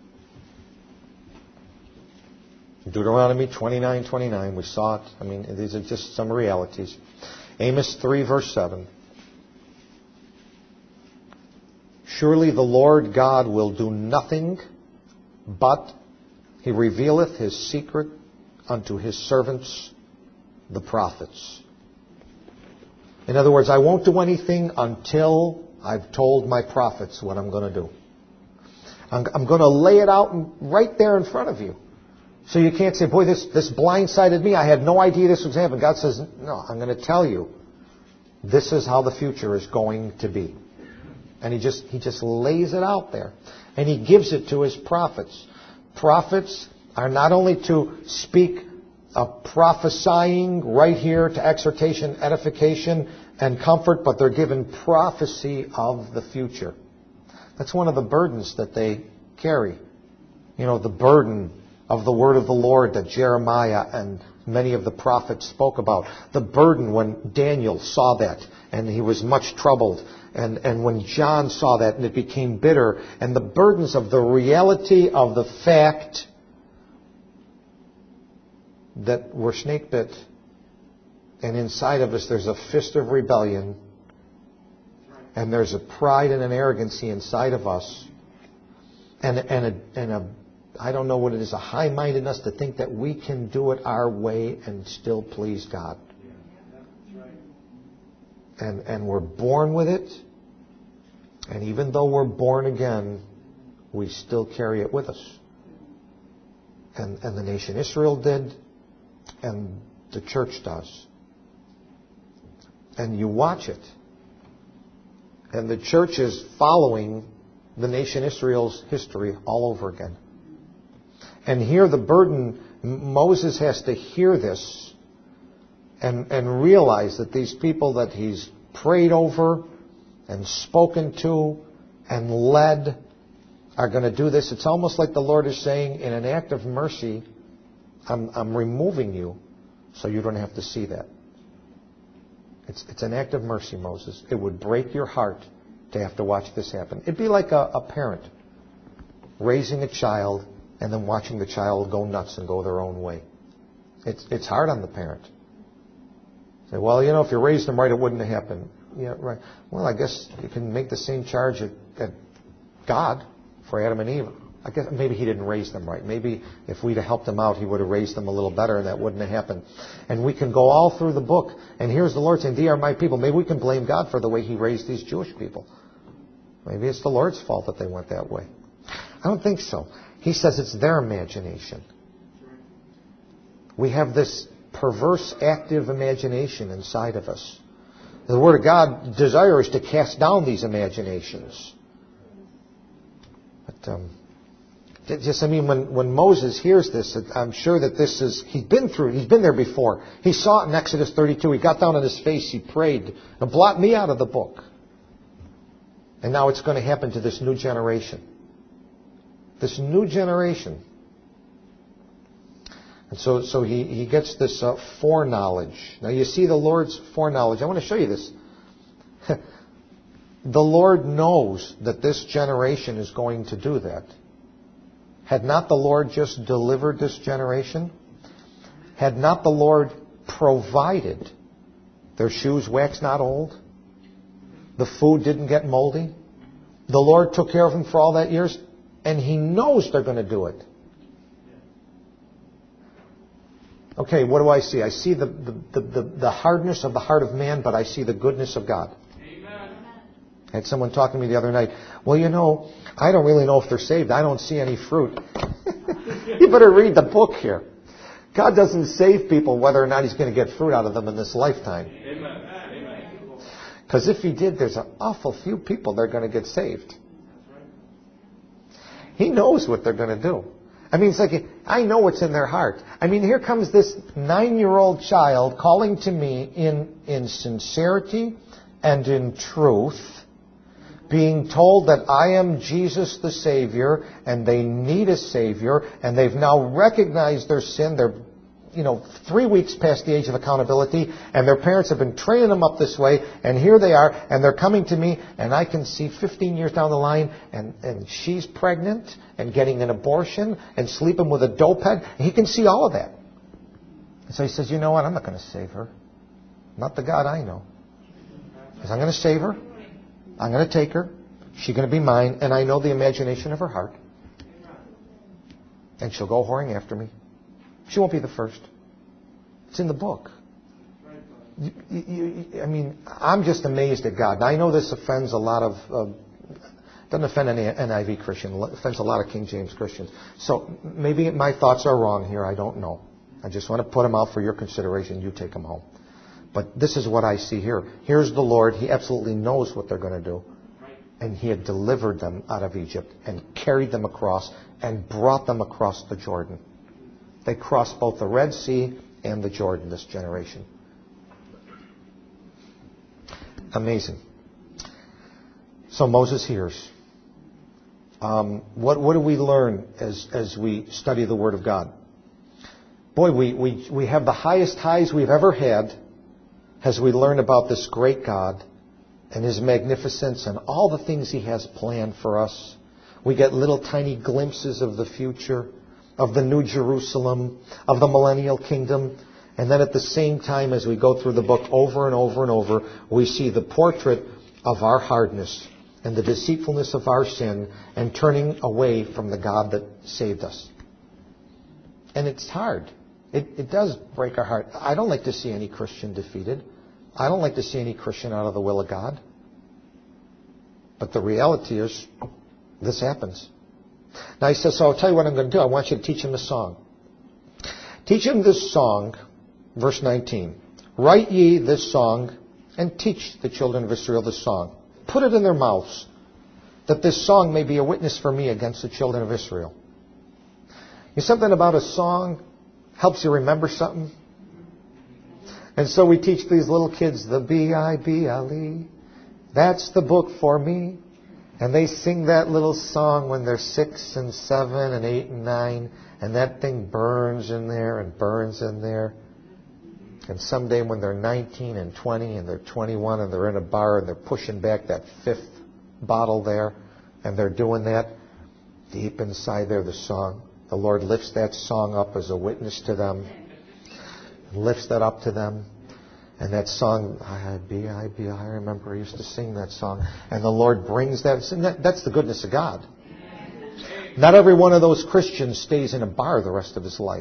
Deuteronomy twenty-nine twenty-nine, we saw it. I mean, these are just some realities. Amos three, verse seven. Surely the Lord God will do nothing, but He revealeth His secret unto His servants, the prophets. In other words, I won't do anything until I've told my prophets what I'm going to do. I'm, I'm going to lay it out right there in front of you. So you can't say, boy, this, this blindsided me. I had no idea this was happening. God says, no, I'm going to tell you. This is how the future is going to be. And He just, He just lays it out there. And He gives it to His prophets. Prophets are not only to speak of prophesying right here to exhortation, edification, and comfort, but they're given prophecy of the future. That's one of the burdens that they carry. You know, the burden of the word of the Lord that Jeremiah and many of the prophets spoke about. The burden when Daniel saw that and he was much troubled. And, and when John saw that and it became bitter. And the burdens of the reality of the fact that we're snake bit, and inside of us there's a fist of rebellion, and there's a pride and an arrogancy inside of us and, and, a, and a, I don't know what it is, a high-mindedness to think that we can do it our way and still please God. And, and we're born with it. And even though we're born again, we still carry it with us. And, and the nation Israel did, and the church does. And you watch it. And the church is following the nation Israel's history all over again. And here the burden, Moses has to hear this and, and realize that these people that he's prayed over and spoken to and led are going to do this. It's almost like the Lord is saying, in an act of mercy, I'm, I'm removing you so you don't have to see that. It's, it's an act of mercy, Moses. It would break your heart to have to watch this happen. It'd be like a, a parent raising a child and then watching the child go nuts and go their own way. It's, it's hard on the parent. Say, well, you know, if you raised them right, it wouldn't have happened. Yeah, right. Well, I guess you can make the same charge at, at God for Adam and Eve. I guess maybe he didn't raise them right. Maybe if we'd have helped them out, he would have raised them a little better, and that wouldn't have happened. And we can go all through the book, and here's the Lord saying, "These are my people." Maybe we can blame God for the way he raised these Jewish people. Maybe it's the Lord's fault that they went that way. I don't think so. He says it's their imagination. We have this perverse, active imagination inside of us. The Word of God desires to cast down these imaginations. But um, just, I mean, when, when Moses hears this, I'm sure that this is, he's been through it. He's been there before. He saw it in Exodus thirty-two. He got down on his face. He prayed, "And blot me out of the book." And now it's going to happen to this new generation. This new generation. And so, so he, he gets this uh, foreknowledge. Now you see the Lord's foreknowledge. I want to show you this. The Lord knows that this generation is going to do that. Had not the Lord just delivered this generation? Had not the Lord provided? Their shoes wax not old. The food didn't get moldy. The Lord took care of them for all that years. And He knows they're going to do it. Okay, what do I see? I see the, the, the, the hardness of the heart of man, but I see the goodness of God. Amen. I had someone talking to me the other night. Well, you know, I don't really know if they're saved. I don't see any fruit. You better read the book here. God doesn't save people whether or not He's going to get fruit out of them in this lifetime. Because if He did, there's an awful few people that are going to get saved. He knows what they're going to do. I mean, it's like, I know what's in their heart. I mean, here comes this nine-year-old child calling to me in, in sincerity and in truth, being told that I am Jesus the Savior, and they need a Savior, and they've now recognized their sin. They're, you know, three weeks past the age of accountability, and their parents have been training them up this way, and here they are, and they're coming to me, and I can see fifteen years down the line, and, and she's pregnant, and getting an abortion, and sleeping with a dopehead. And he can see all of that. And so he says, you know what, I'm not going to save her. Not the God I know. He says, I'm going to save her. I'm going to take her. She's going to be mine, and I know the imagination of her heart. And she'll go whoring after me. She won't be the first. It's in the book. You, you, you, I mean, I'm just amazed at God. Now, I know this offends a lot of, uh, doesn't offend any N I V Christian, it offends a lot of King James Christians. So maybe my thoughts are wrong here. I don't know. I just want to put them out for your consideration. You take them home. But this is what I see here. Here's the Lord. He absolutely knows what they're going to do. And He had delivered them out of Egypt and carried them across and brought them across the Jordan. They crossed both the Red Sea and the Jordan, this generation. Amazing. So Moses hears. Um, what, what do we learn as, as we study the Word of God? Boy, we, we, we have the highest highs we've ever had as we learn about this great God and His magnificence and all the things He has planned for us. We get little tiny glimpses of the future, of the New Jerusalem, of the millennial kingdom. And then at the same time, as we go through the book over and over and over, we see the portrait of our hardness and the deceitfulness of our sin and turning away from the God that saved us. And it's hard. It, it does break our heart. I don't like to see any Christian defeated. I don't like to see any Christian out of the will of God. But the reality is, this happens. Now he says, so I'll tell you what I'm going to do. I want you to teach him a song. Teach him this song, verse nineteen. Write ye this song and teach the children of Israel this song. Put it in their mouths, that this song may be a witness for me against the children of Israel. You know, something about a song helps you remember something. And so we teach these little kids the B I B L E. That's the book for me. And they sing that little song when they're six and seven and eight and nine. And that thing burns in there and burns in there. And someday when they're nineteen and twenty and they're twenty-one and they're in a bar and they're pushing back that fifth bottle there and they're doing that, deep inside there, the song, the Lord lifts that song up as a witness to them. Lifts that up to them. And that song, I B I B, I remember I used to sing that song. And the Lord brings that. That's the goodness of God. Not every one of those Christians stays in a bar the rest of his life.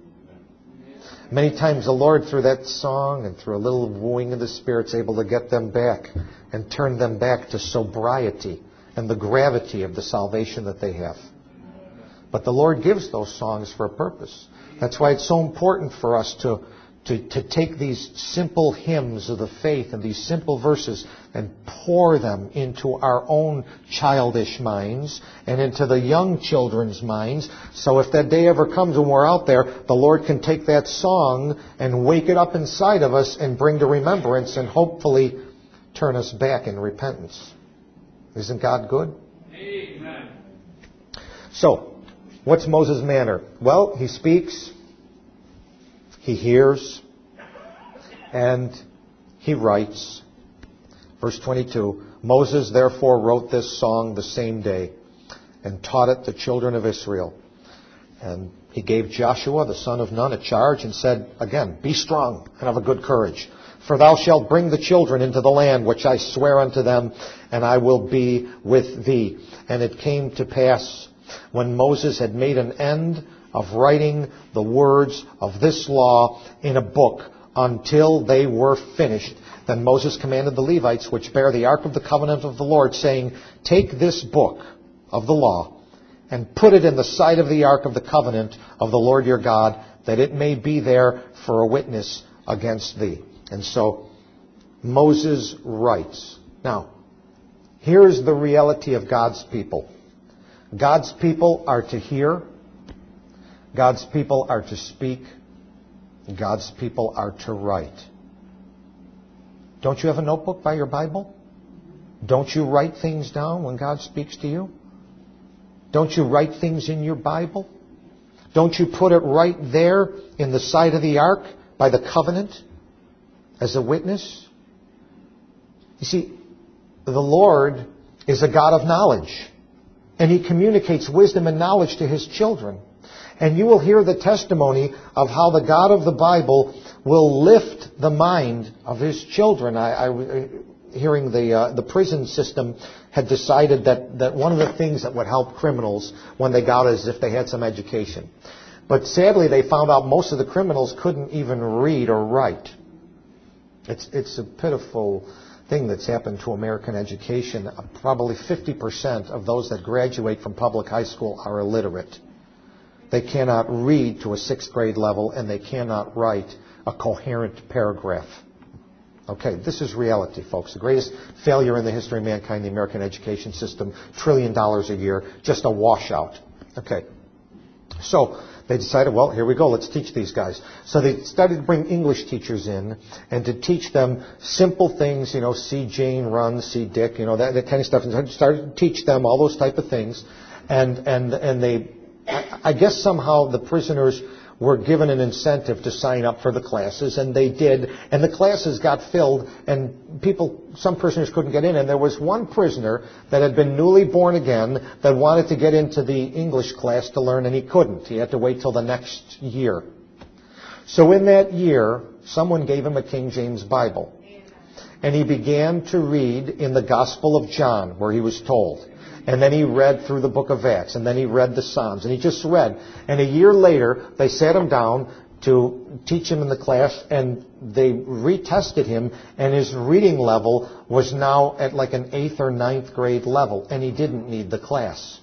Many times the Lord, through that song and through a little wooing of the Spirit, is able to get them back and turn them back to sobriety and the gravity of the salvation that they have. But the Lord gives those songs for a purpose. That's why it's so important for us to To, to take these simple hymns of the faith and these simple verses and pour them into our own childish minds and into the young children's minds. So if that day ever comes when we're out there, the Lord can take that song and wake it up inside of us and bring to remembrance and hopefully turn us back in repentance. Isn't God good? Amen. So, what's Moses' manner? Well, he speaks. He hears, and he writes. Verse twenty-two, Moses therefore wrote this song the same day, and taught it the children of Israel. And he gave Joshua, the son of Nun, a charge, and said, again, be strong and of a good courage. For thou shalt bring the children into the land which I swear unto them, and I will be with thee. And it came to pass, when Moses had made an end of writing the words of this law in a book until they were finished, then Moses commanded the Levites, which bear the ark of the covenant of the Lord, saying, take this book of the law and put it in the side of the ark of the covenant of the Lord your God, that it may be there for a witness against thee. And so Moses writes. Now, here's the reality of God's people. God's people are to hear. God's people are to speak. God's people are to write. Don't you have a notebook by your Bible? Don't you write things down when God speaks to you? Don't you write things in your Bible? Don't you put it right there in the side of the ark by the covenant as a witness? You see, the Lord is a God of knowledge, and He communicates wisdom and knowledge to His children. And you will hear the testimony of how the God of the Bible will lift the mind of His children. I, I hearing the uh, the prison system had decided that, that one of the things that would help criminals when they got out is if they had some education. But sadly, they found out most of the criminals couldn't even read or write. It's it's a pitiful thing that's happened to American education. Probably fifty percent of those that graduate from public high school are illiterate. They cannot read to a sixth grade level, and they cannot write a coherent paragraph. Okay, this is reality, folks. The greatest failure in the history of mankind, the American education system, trillion dollars a year, just a washout. Okay, so they decided, well, here we go, let's teach these guys. So they started to bring English teachers in and to teach them simple things, you know, see Jane run, see Dick, you know, that, that kind of stuff. And started to teach them all those type of things. And, and, and they, I, I guess somehow the prisoners were given an incentive to sign up for the classes, and they did. And the classes got filled, and people, some prisoners couldn't get in. And there was one prisoner that had been newly born again that wanted to get into the English class to learn, and he couldn't. He had to wait till the next year. So in that year, someone gave him a King James Bible. And he began to read in the Gospel of John, where he was told. And then he read through the book of Acts. And then he read the Psalms. And he just read. And a year later, they sat him down to teach him in the class. And they retested him. And his reading level was now at like an eighth or ninth grade level. And he didn't need the class.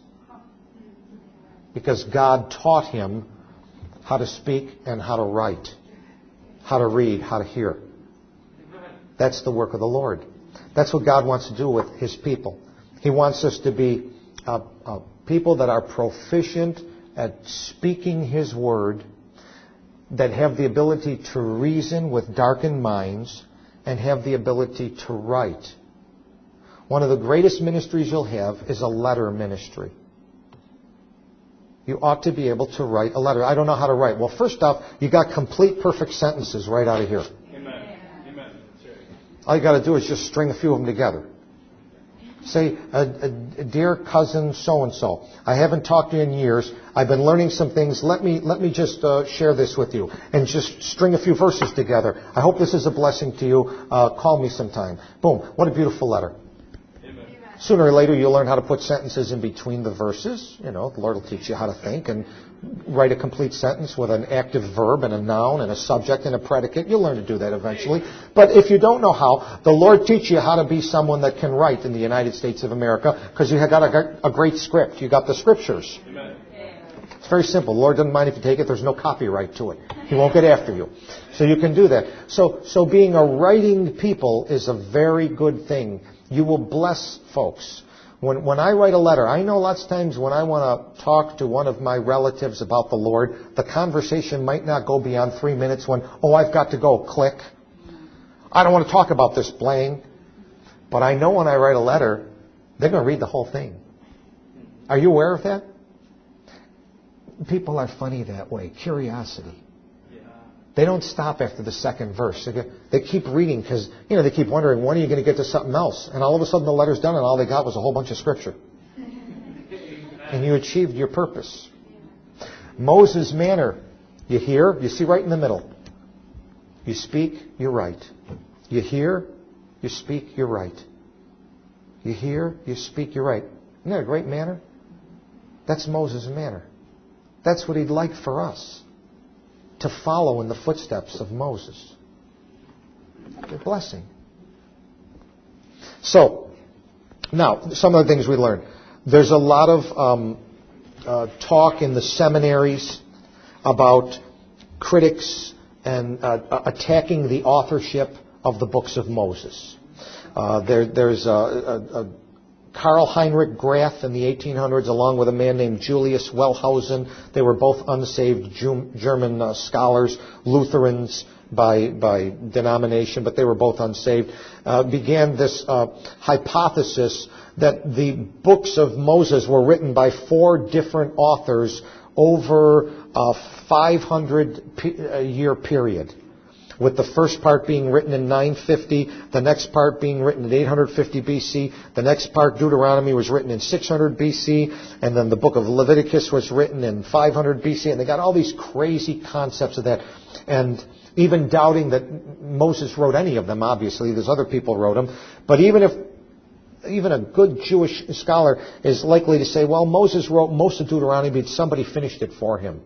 Because God taught him how to speak and how to write. How to read, how to hear. That's the work of the Lord. That's what God wants to do with His people. He wants us to be uh, uh, people that are proficient at speaking His Word, that have the ability to reason with darkened minds, and have the ability to write. One of the greatest ministries you'll have is a letter ministry. You ought to be able to write a letter. I don't know how to write. Well, first off, you got complete perfect sentences right out of here. All you got to do is just string a few of them together. Say, uh, uh, dear cousin so-and-so, I haven't talked to you in years. I've been learning some things. Let me let me just uh, share this with you. And just string a few verses together. I hope this is a blessing to you. Uh, call me sometime. Boom. What a beautiful letter. Amen. Sooner or later, you'll learn how to put sentences in between the verses. You know, the Lord will teach you how to think and write a complete sentence with an active verb and a noun and a subject and a predicate. You'll learn to do that eventually. But if you don't know how, the Lord teach you how to be someone that can write in the United States of America, because you have got a, a great script. You got the Scriptures. Amen. It's very simple. The Lord doesn't mind if you take it. There's no copyright to it. He won't get after you. So you can do that. So, so being a writing people is a very good thing. You will bless folks. When, when I write a letter, I know lots of times when I want to talk to one of my relatives about the Lord, the conversation might not go beyond three minutes when, oh, I've got to go, click. I don't want to talk about this, blang. But I know when I write a letter, they're going to read the whole thing. Are you aware of that? People are funny that way. Curiosity. They don't stop after the second verse. They keep reading because, you know, they keep wondering, when are you going to get to something else? And all of a sudden the letter's done and all they got was a whole bunch of Scripture. And you achieved your purpose. Moses' manner. You hear, you see right in the middle. You speak, you write. You hear, you speak, you write. You hear, you speak, you write. Isn't that a great manner? That's Moses' manner. That's what he'd like for us. To follow in the footsteps of Moses. A blessing. So, now, some of the things we learned. There's a lot of um, uh, talk in the seminaries about critics and uh, attacking the authorship of the books of Moses. Uh, there, there's a, a, a Karl Heinrich Graff in the eighteen hundreds, along with a man named Julius Wellhausen. They were both unsaved German uh, scholars, Lutherans by by denomination, but they were both unsaved. Uh, began this uh, hypothesis that the books of Moses were written by four different authors over a five hundred year period. With the first part being written in nine fifty, the next part being written in eight fifty B C, the next part, Deuteronomy, was written in six hundred B C, and then the book of Leviticus was written in five hundred B C, and they got all these crazy concepts of that, and even doubting that Moses wrote any of them, obviously. There's other people who wrote them. But even if even a good Jewish scholar is likely to say, well, Moses wrote most of Deuteronomy, but somebody finished it for him.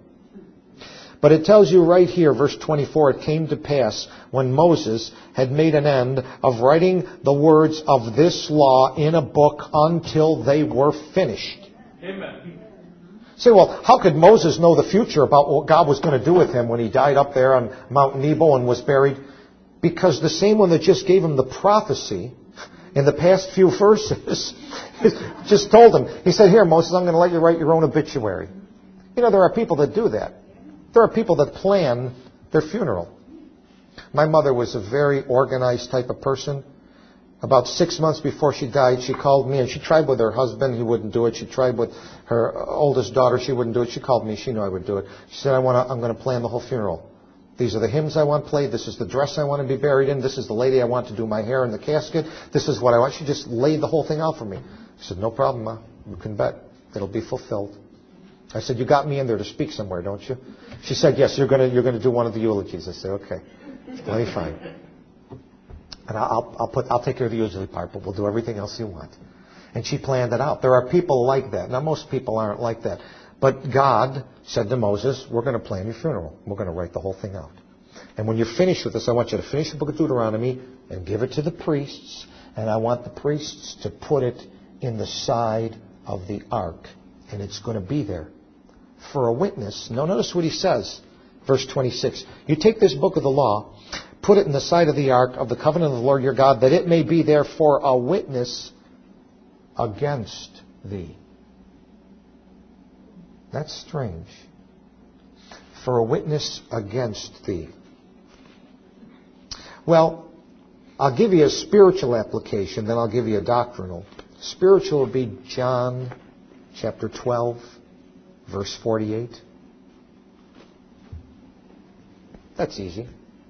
But it tells you right here, verse twenty-four, it came to pass when Moses had made an end of writing the words of this law in a book until they were finished. Amen. Say, well, how could Moses know the future about what God was going to do with him when he died up there on Mount Nebo and was buried? Because the same one that just gave him the prophecy in the past few verses just told him. He said, here, Moses, I'm going to let you write your own obituary. You know, there are people that do that. There are people that plan their funeral. My mother was a very organized type of person. About six months before she died, she called me, and she tried with her husband. He wouldn't do it. She tried with her oldest daughter. She wouldn't do it. She called me. She knew I would do it. She said, I want to, I'm going to plan the whole funeral. These are the hymns I want played. This is the dress I want to be buried in. This is the lady I want to do my hair in the casket. This is what I want. She just laid the whole thing out for me. I said, no problem, Ma. You can bet. It'll be fulfilled. I said, you got me in there to speak somewhere, don't you? She said, yes, you're going to you're going to do one of the eulogies. I said, okay. Plenty fine. And I'll, I'll put, I'll take care of the usually part, but we'll do everything else you want. And she planned it out. There are people like that. Now, most people aren't like that. But God said to Moses, we're going to plan your funeral. We're going to write the whole thing out. And when you're finished with this, I want you to finish the book of Deuteronomy and give it to the priests. And I want the priests to put it in the side of the ark. And it's going to be there for a witness. Now, notice what he says. Verse twenty-six. You take this book of the law, put it in the side of the ark of the covenant of the Lord your God, that it may be there for a witness against thee. That's strange. For a witness against thee. Well, I'll give you a spiritual application, then I'll give you a doctrinal. Spiritual will be John chapter twelve, verse forty-eight. That's easy.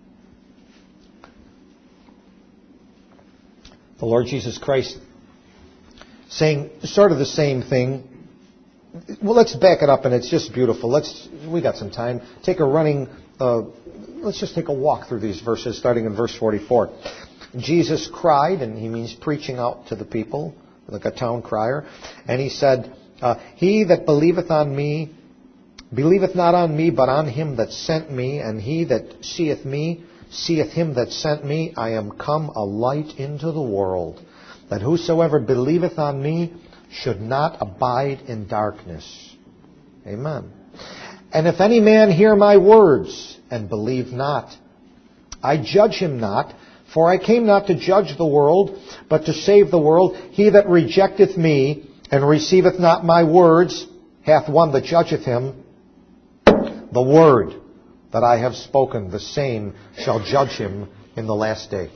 The Lord Jesus Christ saying sort of the same thing. Well, let's back it up, and it's just beautiful. Let's we got some time. Take a running. Uh, let's just take a walk through these verses, starting in verse forty-four. Jesus cried, and he means preaching out to the people, like a town crier. And he said, uh, "He that believeth on me, believeth not on me, but on him that sent me. And he that seeth me, seeth him that sent me. I am come a light into the world, that whosoever believeth on me should not abide in darkness." Amen. "And if any man hear my words and believe not, I judge him not, for I came not to judge the world, but to save the world. He that rejecteth me and receiveth not my words hath one that judgeth him. The word that I have spoken, the same shall judge him in the last day."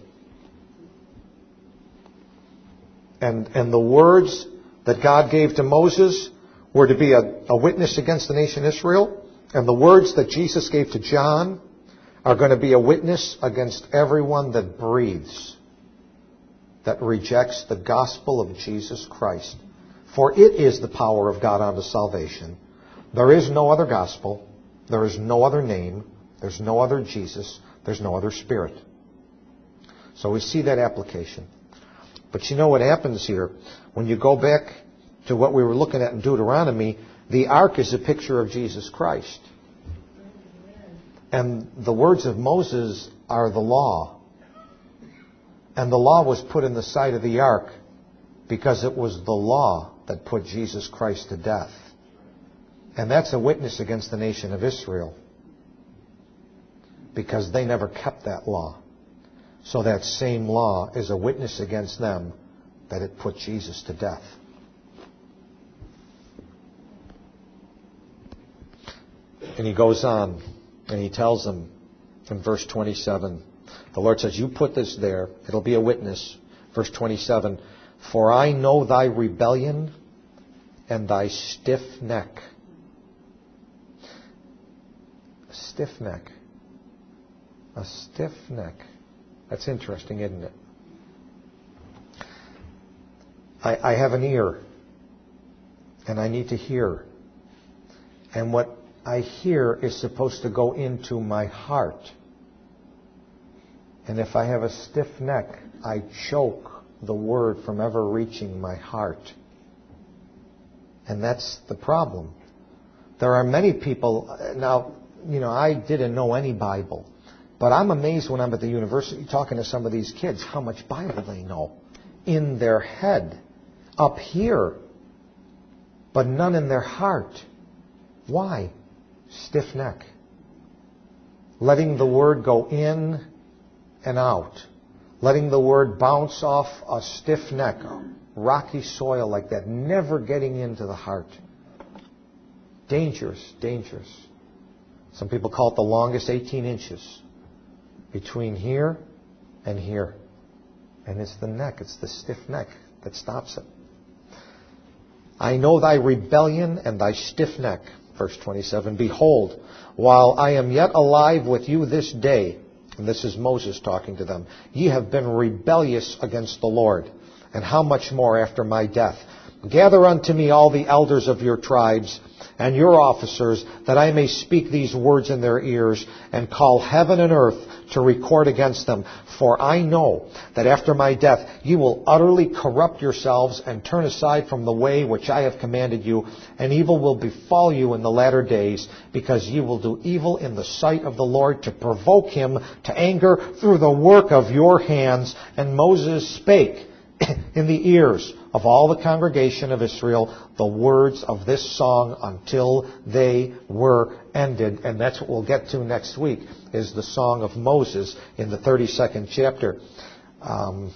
And, and the words that God gave to Moses were to be a, a witness against the nation Israel. And the words that Jesus gave to John are going to be a witness against everyone that breathes, that rejects the gospel of Jesus Christ. For it is the power of God unto salvation. There is no other gospel. There is no other name. There's no other Jesus. There's no other Spirit. So we see that application. But you know what happens here? When you go back to what we were looking at in Deuteronomy, the ark is a picture of Jesus Christ. And the words of Moses are the law. And the law was put in the side of the ark because it was the law that put Jesus Christ to death. And that's a witness against the nation of Israel, because they never kept that law. So that same law is a witness against them that it put Jesus to death. And he goes on and he tells them in verse twenty-seven, the Lord says, you put this there, it'll be a witness. Verse twenty-seven, for I know thy rebellion and thy stiff neck. A stiff neck. A stiff neck. That's interesting, isn't it? I, I have an ear, and I need to hear. And what I hear is supposed to go into my heart. And if I have a stiff neck, I choke the word from ever reaching my heart. And that's the problem. There are many people, now, you know, I didn't know any Bible. But I'm amazed when I'm at the university talking to some of these kids how much Bible they know in their head, up here, but none in their heart. Why? Stiff neck. Letting the word go in and out. Letting the word bounce off a stiff neck, rocky soil like that, never getting into the heart. Dangerous, dangerous. Some people call it the longest eighteen inches. Between here and here. And it's the neck, it's the stiff neck that stops it. I know thy rebellion and thy stiff neck. Verse twenty-seven, behold, while I am yet alive with you this day, and this is Moses talking to them, ye have been rebellious against the Lord. And how much more after my death? Gather unto me all the elders of your tribes and your officers, that I may speak these words in their ears, and call heaven and earth to record against them. For I know that after my death you will utterly corrupt yourselves and turn aside from the way which I have commanded you, and evil will befall you in the latter days, because you will do evil in the sight of the Lord, to provoke him to anger through the work of your hands. And Moses spake in the ears of all the congregation of Israel the words of this song until they were ended. And that's what we'll get to next week, is the song of Moses in the thirty-second chapter. Um,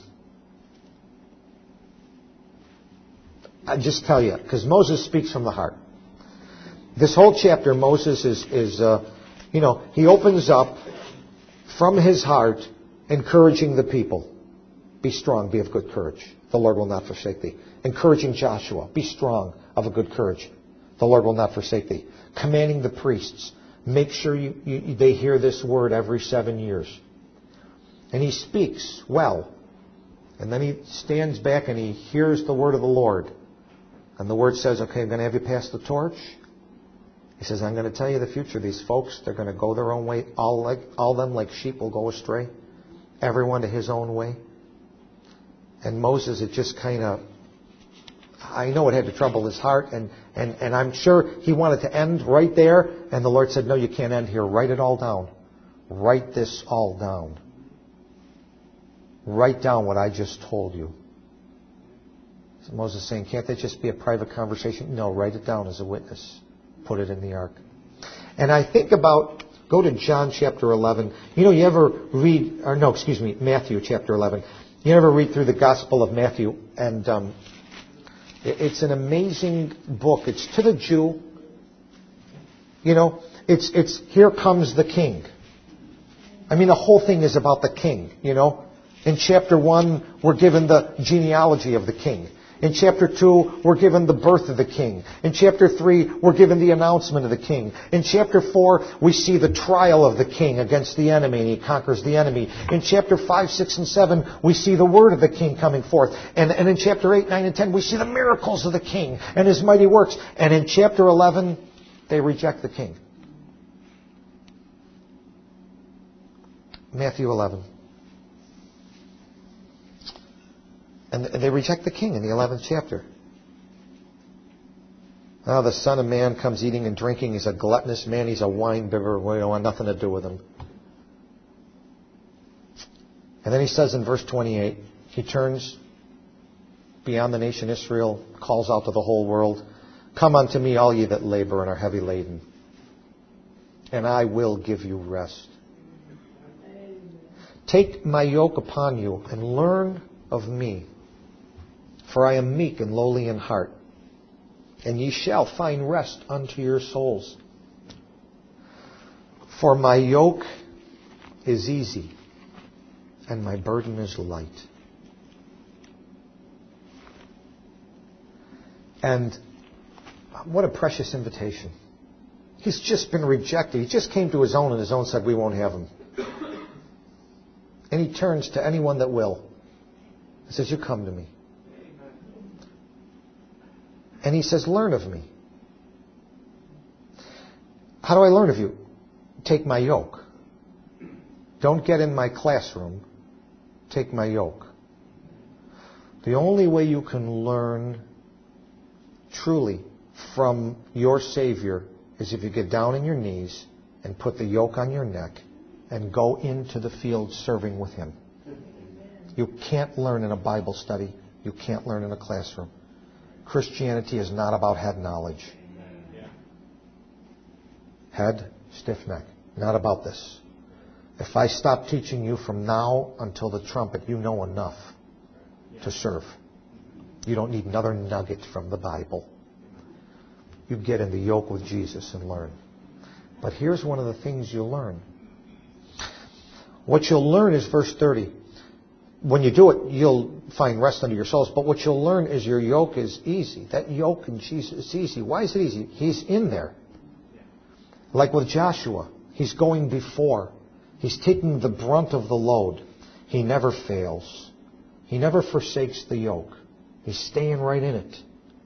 I just tell you, because Moses speaks from the heart. This whole chapter, Moses is, is uh, you know, he opens up from his heart, encouraging the people. Be strong, be of good courage. The Lord will not forsake thee. Encouraging Joshua. Be strong, of a good courage. The Lord will not forsake thee. Commanding the priests. Make sure you, you, they hear this word every seven years. And he speaks well. And then he stands back and he hears the word of the Lord. And the word says, okay, I'm going to have you pass the torch. He says, I'm going to tell you the future. These folks, they're going to go their own way. All like all them like sheep will go astray. Everyone to his own way. And Moses, it just kind of, I know it had to trouble his heart, and, and, and I'm sure he wanted to end right there. And the Lord said, no, you can't end here. Write it all down. Write this all down. Write down what I just told you. So Moses is saying, can't that just be a private conversation? No, write it down as a witness. Put it in the ark. And I think about, go to John chapter eleven. You know, you ever read, or no, excuse me, Matthew chapter eleven. You ever read through the Gospel of Matthew, and um, it's an amazing book. It's to the Jew. You know, it's it's here comes the king. I mean, the whole thing is about the king, you know. In chapter one, we're given the genealogy of the king. In chapter two, we're given the birth of the king. In chapter three, we're given the announcement of the king. In chapter four, we see the trial of the king against the enemy, and he conquers the enemy. In chapter five, six, and seven, we see the word of the king coming forth. And, and in chapter eight, nine, and ten, we see the miracles of the king and his mighty works. And in chapter eleven, they reject the king. Matthew eleven. And they reject the king in the eleventh chapter. Now the Son of Man comes eating and drinking. He's a gluttonous man. He's a wine bibber. We don't want nothing to do with him. And then he says in verse twenty-eight, he turns beyond the nation Israel, calls out to the whole world, come unto me, all ye that labor and are heavy laden, and I will give you rest. Take my yoke upon you and learn of me. For I am meek and lowly in heart, and ye shall find rest unto your souls. For my yoke is easy, and my burden is light. And what a precious invitation. He's just been rejected. He just came to his own, and his own said, we won't have him. And he turns to anyone that will. He says, you come to me. And he says, learn of me. How do I learn of you? Take my yoke. Don't get in my classroom. Take my yoke. The only way you can learn truly from your Savior is if you get down on your knees and put the yoke on your neck and go into the field serving with Him. You can't learn in a Bible study. You can't learn in a classroom. Christianity is not about head knowledge. Head, stiff neck. Not about this. If I stop teaching you from now until the trumpet, you know enough to serve. You don't need another nugget from the Bible. You get in the yoke with Jesus and learn. But here's one of the things you'll learn. What you'll learn is verse thirty. When you do it, you'll find rest unto your souls. But what you'll learn is your yoke is easy. That yoke in Jesus is easy. Why is it easy? He's in there. Like with Joshua, he's going before. He's taking the brunt of the load. He never fails. He never forsakes the yoke. He's staying right in it.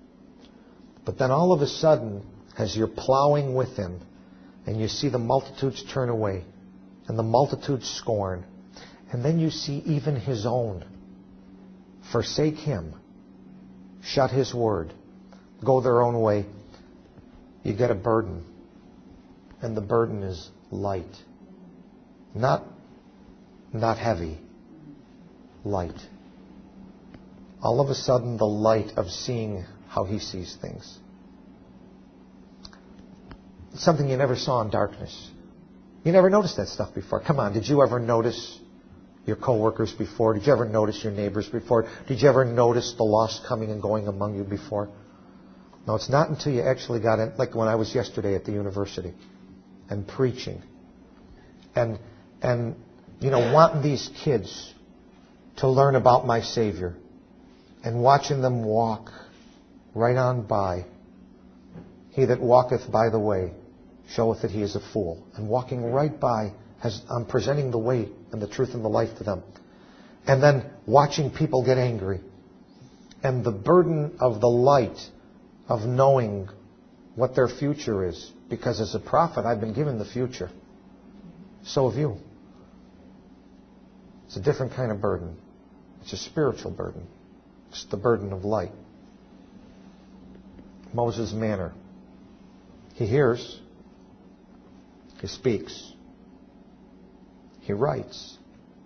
But then all of a sudden, as you're plowing with him, and you see the multitudes turn away, and the multitudes scorn, and then you see even his own forsake him, shut his word, go their own way, you get a burden. And the burden is light. Not, not heavy. Light. All of a sudden, the light of seeing how he sees things. It's something you never saw in darkness. You never noticed that stuff before. Come on, did you ever notice your coworkers before? Did you ever notice your neighbors before? Did you ever notice the lost coming and going among you before? No, it's not until you actually got in, like when I was yesterday at the university and preaching. And, and you know, wanting these kids to learn about my Savior and watching them walk right on by. He that walketh by the way showeth that he is a fool. And walking right by, as I'm presenting the way and the truth and the life to them. And then watching people get angry. And the burden of the light of knowing what their future is. Because as a prophet, I've been given the future. So have you. It's a different kind of burden. It's a spiritual burden. It's the burden of light. Moses' manner. He hears. He speaks. He writes.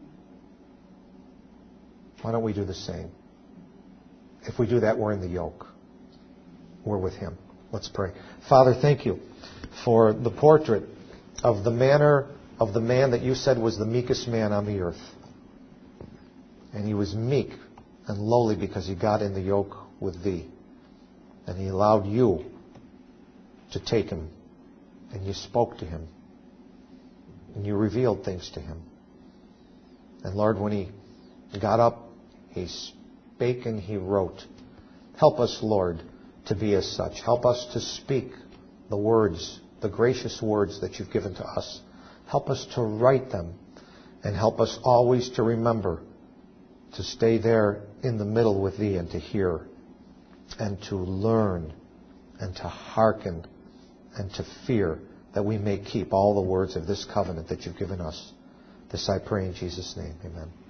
Why don't we do the same? If we do that, we're in the yoke. We're with him. Let's pray. Father, thank you for the portrait of the manner of the man that you said was the meekest man on the earth. And he was meek and lowly because he got in the yoke with thee. And he allowed you to take him. And you spoke to him. And you revealed things to him. And Lord, when he got up, he spake and he wrote. Help us, Lord, to be as such. Help us to speak the words, the gracious words that you've given to us. Help us to write them. And help us always to remember to stay there in the middle with thee and to hear and to learn and to hearken and to fear, that we may keep all the words of this covenant that you've given us. This I pray in Jesus' name. Amen.